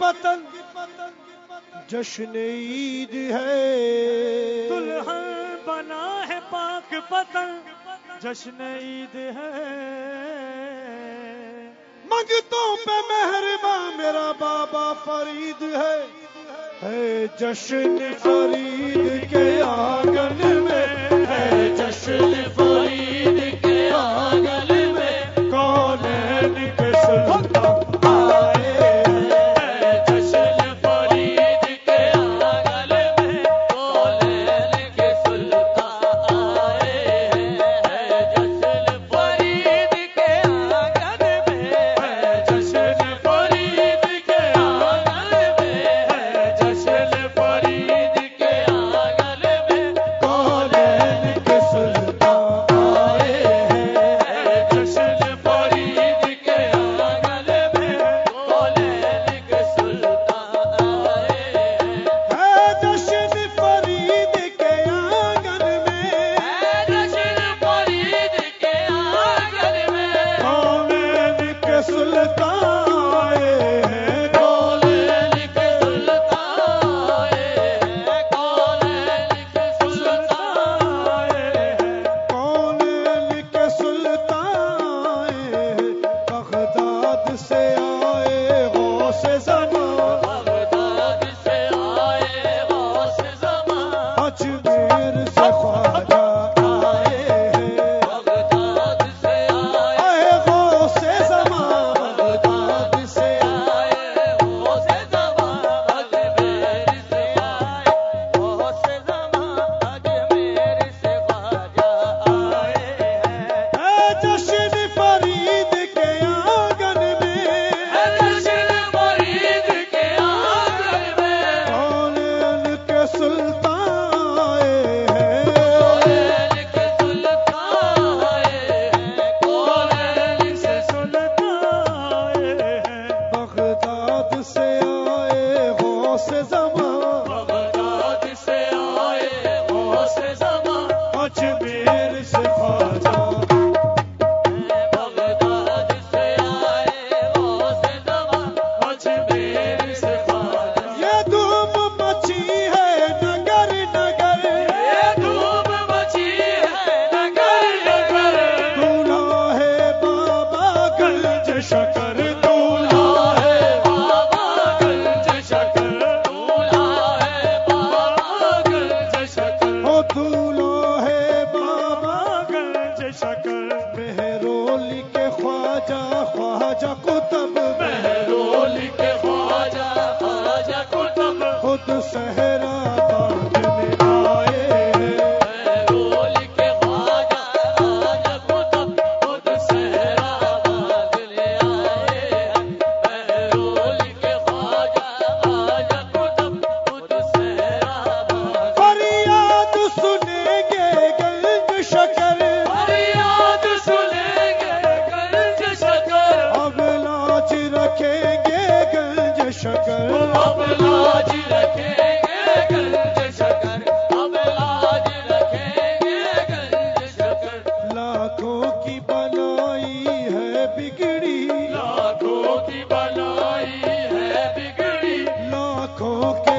पतंग जश्न ईद है। दुल्हन बना है पाक पतंग जश्न ईद है। मंगतों पे मेहरबान मेरा बाबा फरीद है जश्न फरीद के आंगन में है जश्न फरीद के आंगन में कौनैन के सुल्तान आए हैं जश्न फरीद के आंगन में कौनैन के सुल्तान आए हैं जश्न फरीद के आंगन में है जश्न फरीद के आंगन में है जश्न फरीद के आंगन में कौनैन के सुल्तान आए हैं जश्न फरीद के आंगन में कौनैन के सुल्तान आए हैं जश्न फरीद के आंगन में जश्न फरीद के आंगन में कौनैन के सुल्तान आए हैं कौनैन के सुल्तान आए हैं कौनैन के सुल्तान आए हैं कौनैन के सुल्तान आए हैं बगदाद से आए गौसे ज़मान बगदाद से आए गौसे ज़मान अजमेर से ख्वाजा आए हैं बगदाद से आए गौसे ज़मान बगदाद से आए गौसे ज़मान अजमेर से आए गौसे ज़मान अजमेर से ख्वाजा आए हैं जश्न फरीद के आंगन में जश्न फरीद के आंगन में कौनैन के सुल्तान आए हैं कौनैन के सुल्तान आए हैं कौनैन से सुल्तान आए हैं बगदाद से आए गौसे ज़मान बगदाद से आए गौसे ज़मान अजमेर से ख्वाजा बगदाद से आए गौसे ज़मान अजमेर से ख्वाजा ये धूम मची है नगर नगर ये धूम मची है नगर नगर दूल्हा है बाबा गंज शकर दूल्हा है बाबा गंज शकर दूल्हा है बाबा गंज शकर ओ दूल्हा है बाबा गंज शकर मेहरोली के ख्वाजा ख्वाजा कुतुब मेहरोली के ख्वाजा ख्वाजा कुतुब खुद सहरा बाग में आए हैं मेहरोली के ख्वाजा ख्वाजा कुतुब खुद सहरा बाग में आए हैं मेहरोली के ख्वाजा ख्वाजा कुतुब खुद सहरा बाग फरियाद सुनेंगे गंज शकर फरियाद सुनेंगे गंज शकर अब लाज रखेंगे गंज शकर अब लाज रखेंगे गंज शकर अब लाज रखेंगे गंज शकर लाखों की बनाई है बिगड़ी लाखों की बनाई है बिगड़ी लाखों